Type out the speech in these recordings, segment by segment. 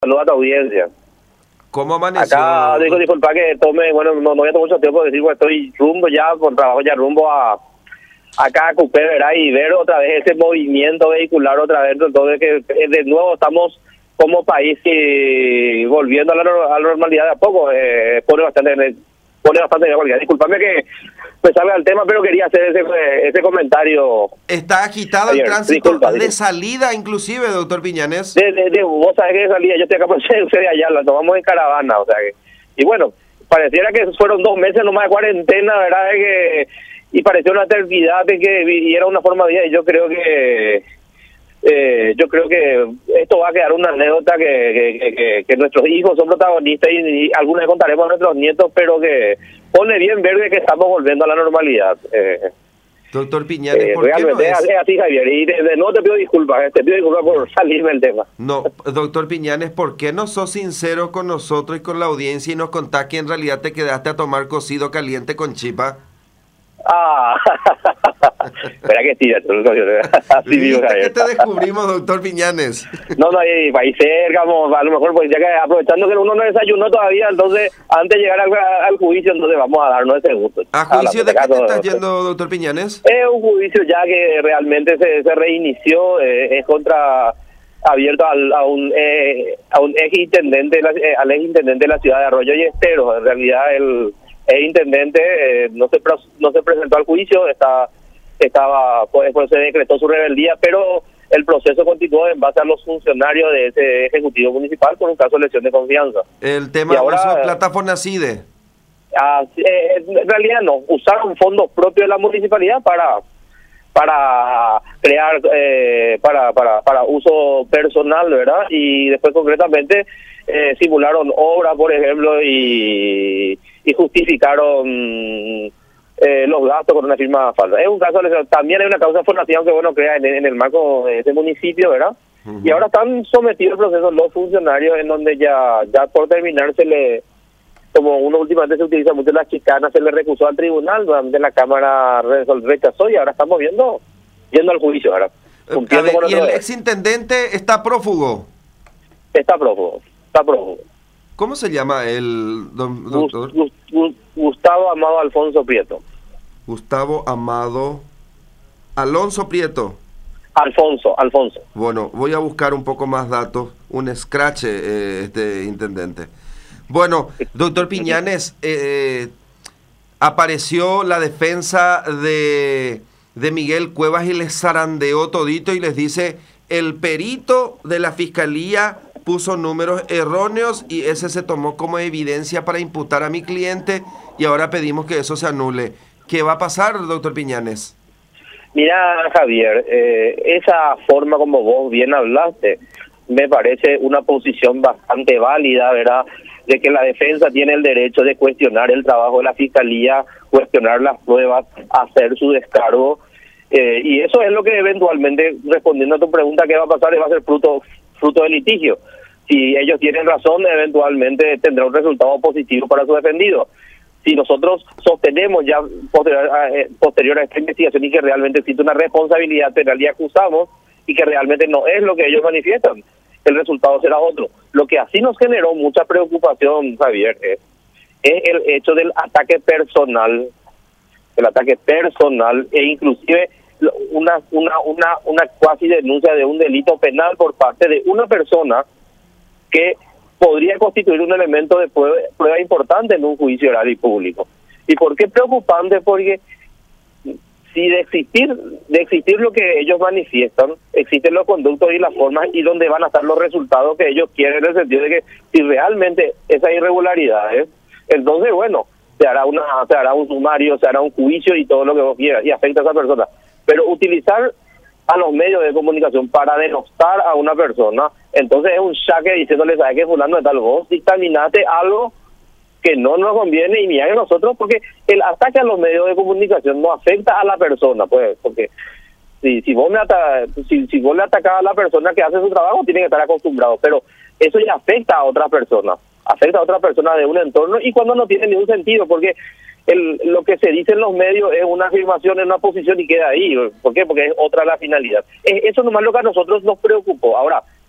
Saludos a tu audiencia. ¿Cómo amaneció? Acá digo, disculpa que tome, bueno, no voy a tomar mucho tiempo, decir, pues estoy rumbo ya, con trabajo ya rumbo acá a Cupé, ¿verdad? Y ver otra vez ese movimiento vehicular otra vez, entonces que de nuevo estamos como país y volviendo a la normalidad de a poco, pone bastante de cualidad. Disculpame que me salga el tema, pero quería hacer ese comentario. Está agitado el tránsito de salida, inclusive, doctor Piñanes. Vos sabés que de salida, yo estoy acá por ser de allá, la tomamos en caravana, o sea que, y bueno, pareciera que fueron 2 meses nomás de cuarentena, ¿verdad? Y pareció una eternidad de que y era una forma de vida, y yo creo que esto va a quedar una anécdota que nuestros hijos son protagonistas y alguna vez contaremos a nuestros nietos, pero que pone bien ver que estamos volviendo a la normalidad. Doctor Piñanes, ¿por realmente qué no es así, Javier? Y de nuevo te pido disculpas por salirme del tema. No, doctor Piñanes, ¿por qué no sos sincero con nosotros y con la audiencia y nos contás que en realidad te quedaste a tomar cocido caliente con chipa? Espera que tira, así vivo, ¿Viste que te descubrimos, doctor Piñanes? No, ahí cerca, a lo mejor, pues ya que aprovechando que uno no desayunó todavía, entonces antes de llegar al juicio, entonces vamos a darnos ese gusto. ¿A juicio de qué te estás yendo, doctor Piñanes? Es un juicio ya que realmente se reinició, es abierto a un ex intendente, al ex intendente de la ciudad de Arroyo y Esteros. En realidad el intendente no se presentó al juicio, pues se decretó su rebeldía, pero el proceso continuó en base a los funcionarios de ese ejecutivo municipal con un caso de lesión de confianza. El tema de uso de plata Fonacide. En realidad no, usaron fondos propios de la municipalidad para crear para uso personal, ¿verdad? Y después concretamente simularon obra, por ejemplo, y justificaron los gastos con una firma falsa. Es un caso, también hay una causa formativa que bueno crea en el marco de ese municipio, ¿verdad? Y ahora están sometidos al proceso los funcionarios, en donde ya por terminar como uno últimamente se utiliza mucho las chicanas, se le recusó al tribunal, donde la Cámara rechazó, y ahora estamos yendo al juicio ahora. ¿Y el exintendente está prófugo? Está prófugo. ¿Cómo se llama el doctor? Gustavo Amado Alfonso Prieto. Gustavo Amado Alonso Prieto. Alfonso. Bueno, voy a buscar un poco más datos, un scratch este intendente. Bueno, doctor Piñanes, apareció la defensa de Miguel Cuevas y les zarandeó todito y les dice, el perito de la fiscalía puso números erróneos y ese se tomó como evidencia para imputar a mi cliente y ahora pedimos que eso se anule. ¿Qué va a pasar, doctor Piñanes? Mira, Javier, esa forma como vos bien hablaste, me parece una posición bastante válida, ¿verdad? De que la defensa tiene el derecho de cuestionar el trabajo de la fiscalía, cuestionar las pruebas, hacer su descargo, y eso es lo que eventualmente, respondiendo a tu pregunta, ¿qué va a pasar? Va a ser fruto del litigio. Si ellos tienen razón, eventualmente tendrá un resultado positivo para su defendido. Si nosotros sostenemos ya posterior a esta investigación y que realmente existe una responsabilidad penal y acusamos y que realmente no es lo que ellos manifiestan, el resultado será otro. Lo que así nos generó mucha preocupación, Javier, es el hecho del ataque personal, e inclusive una cuasi denuncia de un delito penal por parte de una persona que podría constituir un elemento de prueba importante en un juicio oral y público. ¿Y por qué preocupante? Porque si de existir lo que ellos manifiestan, existen los conductos y las formas y donde van a estar los resultados que ellos quieren, en el sentido de que si realmente esas irregularidades, entonces bueno, se hará un sumario, se hará un juicio y todo lo que vos quieras y afecta a esa persona. Pero utilizar a los medios de comunicación para denostar a una persona, entonces es un saque diciéndole, ¿sabes qué, fulano de tal? Vos dictaminaste algo que no nos conviene y ni a nosotros, porque el ataque a los medios de comunicación no afecta a la persona, pues, porque si vos le atacás a la persona que hace su trabajo, tiene que estar acostumbrado, pero eso ya afecta a otra persona de un entorno, y cuando no tiene ningún sentido, porque lo que se dice en los medios es una afirmación en una posición y queda ahí. ¿Por qué? Porque es otra la finalidad. Eso nomás lo que a nosotros nos preocupó. Ahora,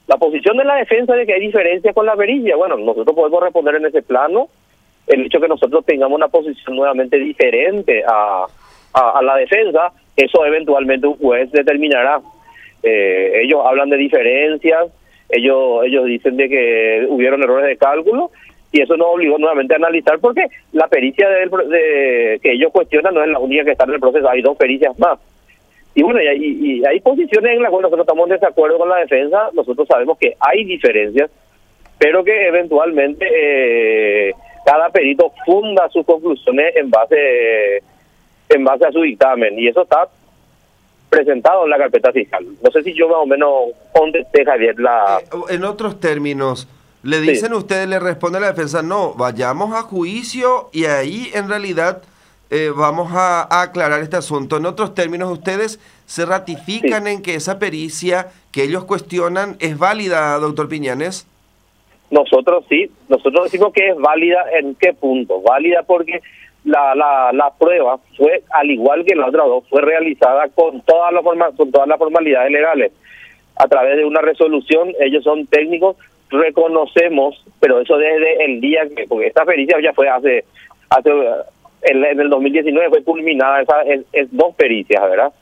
La posición de la defensa de que hay diferencia con la perilla, bueno, nosotros podemos responder en ese plano. El hecho que nosotros tengamos una posición nuevamente diferente a la defensa, eso eventualmente un juez determinará. Ellos hablan de diferencias, ellos dicen de que hubieron errores de cálculo, y eso nos obligó nuevamente a analizar, porque la pericia que ellos cuestionan no es la única que está en el proceso, hay 2 pericias más. Y bueno, y hay posiciones en las cuales nosotros estamos en desacuerdo con la defensa. Nosotros sabemos que hay diferencias, pero que eventualmente cada perito funda sus conclusiones en base a su dictamen, y eso está presentado en la carpeta fiscal. No sé si yo más o menos contesté, Javier, en otros términos, le dicen sí. ustedes, le responde la defensa, no, vayamos a juicio y ahí en realidad vamos a aclarar este asunto. En otros términos, ustedes se ratifican en que esa pericia que ellos cuestionan es válida, doctor Piñanes. Nosotros decimos que es válida. ¿En qué punto? Válida porque la prueba fue, al igual que la otra 2, fue realizada con todas las formalidades legales. A través de una resolución, ellos son técnicos, reconocemos, pero eso desde el día que, porque esta pericia ya fue en el 2019 fue culminada, es 2 pericias, ¿verdad?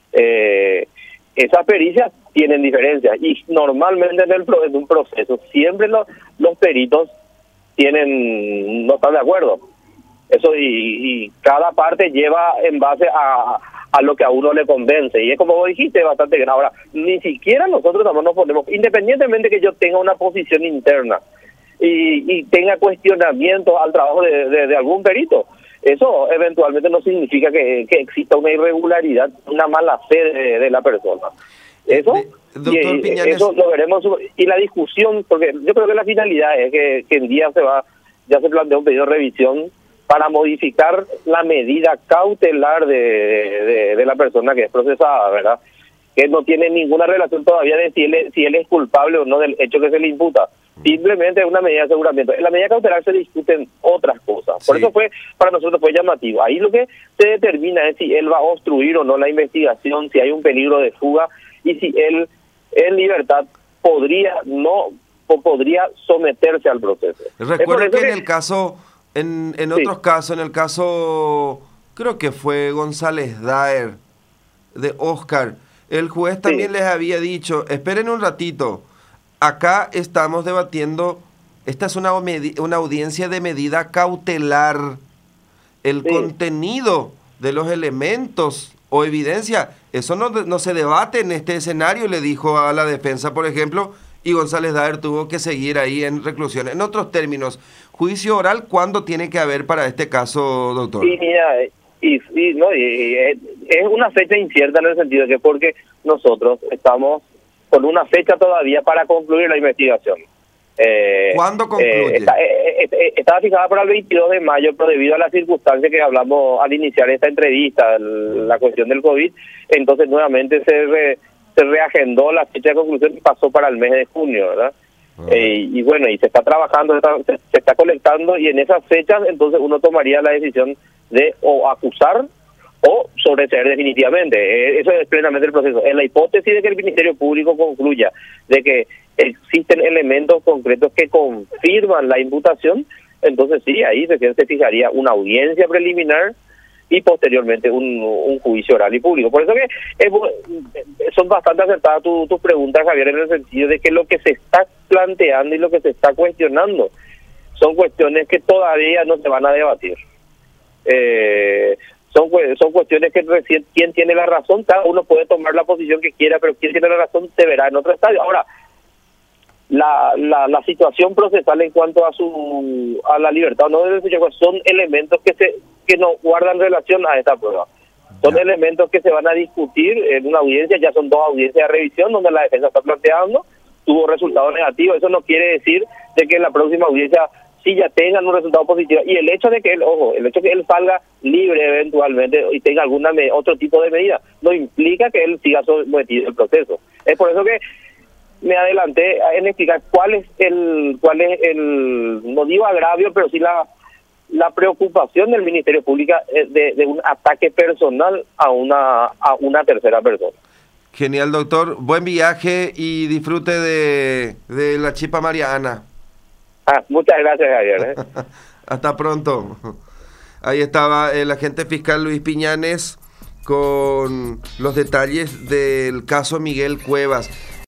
Esas pericias tienen diferencias, y normalmente en un proceso siempre los peritos no están de acuerdo. Eso, y cada parte lleva en base a lo que a uno le convence, y es como vos dijiste, bastante grave. Ahora, ni siquiera nosotros también nos ponemos, independientemente que yo tenga una posición interna y tenga cuestionamientos al trabajo de algún perito, eso eventualmente no significa que exista una irregularidad, una mala fe de la persona. Eso, doctor Piñanes, eso lo veremos. Y la discusión, porque yo creo que la finalidad es que en día ya se plantea un pedido de revisión para modificar la medida cautelar de la persona que es procesada, ¿verdad? Que no tiene ninguna relación todavía de si él es culpable o no del hecho que se le imputa. Simplemente es una medida de aseguramiento. En la medida cautelar se discuten otras cosas. Por eso para nosotros fue llamativo. Ahí lo que se determina es si él va a obstruir o no la investigación, si hay un peligro de fuga, y si él en libertad podría someterse al proceso. Recuerdo que en el caso, en otros casos, en el caso, creo que fue González Daer, de Oscar, el juez también les había dicho, esperen un ratito, acá estamos debatiendo, esta es una audiencia de medida cautelar, el contenido de los elementos o evidencia, eso no se debate en este escenario, le dijo a la defensa, por ejemplo, y González Daer tuvo que seguir ahí en reclusión. En otros términos, juicio oral, ¿cuándo tiene que haber para este caso, doctor? Y mira, es una fecha incierta en el sentido de que porque nosotros estamos con una fecha todavía para concluir la investigación. ¿Cuándo concluye? Estaba fijada para el 22 de mayo, pero debido a las circunstancias que hablamos al iniciar esta entrevista, la cuestión del COVID, entonces nuevamente se reagendó la fecha de conclusión y pasó para el mes de junio, ¿verdad? Y bueno, y se está trabajando, se está colectando, y en esas fechas entonces uno tomaría la decisión de o acusar o sobreseer definitivamente. Eso es plenamente el proceso. En la hipótesis de que el Ministerio Público concluya de que existen elementos concretos que confirman la imputación, entonces sí, ahí se fijaría una audiencia preliminar y posteriormente un juicio oral y público. Por eso que son bastante acertadas tus preguntas, Javier, en el sentido de que lo que se está planteando y lo que se está cuestionando son cuestiones que todavía no se van a debatir. Son cuestiones que recién, quién tiene la razón, cada uno puede tomar la posición que quiera, pero quién tiene la razón se verá en otro estadio. Ahora, la situación procesal en cuanto a la libertad no debe ser, son elementos que no guardan relación a esta prueba. Son elementos que se van a discutir en una audiencia, ya son 2 audiencias de revisión donde la defensa está planteando, tuvo resultados negativos. Eso no quiere decir de que en la próxima audiencia sí ya tengan un resultado positivo. Y el hecho de que él salga libre eventualmente y tenga otro tipo de medida, no implica que él siga sometido al proceso. Es por eso que me adelanté en explicar cuál es el no digo agravio, pero sí la preocupación del Ministerio Público de un ataque personal a una tercera persona. Genial, doctor. Buen viaje y disfrute de la chipa Mariana. Muchas gracias, Javier. Hasta pronto. Ahí estaba el agente fiscal Luis Piñanes con los detalles del caso Miguel Cuevas.